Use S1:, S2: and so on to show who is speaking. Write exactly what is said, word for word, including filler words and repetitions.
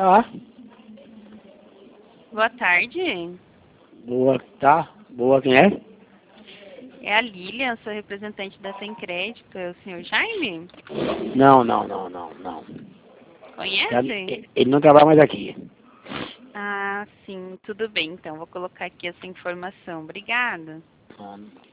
S1: Tá.
S2: Boa tarde.
S1: Boa, tá. Boa, quem é?
S2: É a Lilian, sou representante da Sem Crédito. É o senhor Jaime?
S1: Não, não, não, não, não.
S2: Conhece?
S1: Ele, ele não trabalha mais aqui.
S2: Ah, sim. Tudo bem, então. Vou colocar aqui essa informação. Obrigada.
S1: Não, não.